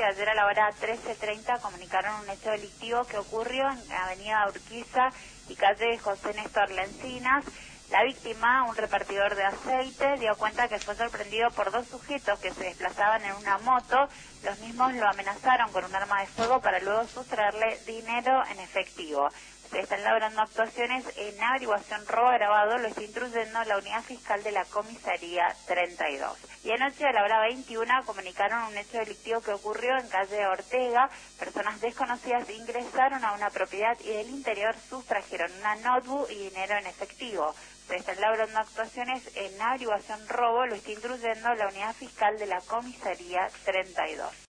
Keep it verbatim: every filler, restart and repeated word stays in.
que ayer a la hora trece treinta comunicaron un hecho delictivo que ocurrió en avenida Urquiza y calle José Néstor Lencinas. La víctima, un repartidor de aceite, dio cuenta que fue sorprendido por dos sujetos que se desplazaban en una moto. Los mismos lo amenazaron con un arma de fuego para luego sustraerle dinero en efectivo. Se están elaborando actuaciones en averiguación robo agravado, lo está instruyendo la unidad fiscal de la comisaría treinta y dos. Y anoche a la hora veintiuna comunicaron un hecho delictivo que ocurrió en calle Ortega. Personas desconocidas ingresaron a una propiedad y del interior sustrajeron una notebook y dinero en efectivo. Se están elaborando actuaciones en averiguación robo, lo está instruyendo la unidad fiscal de la comisaría treinta y dos.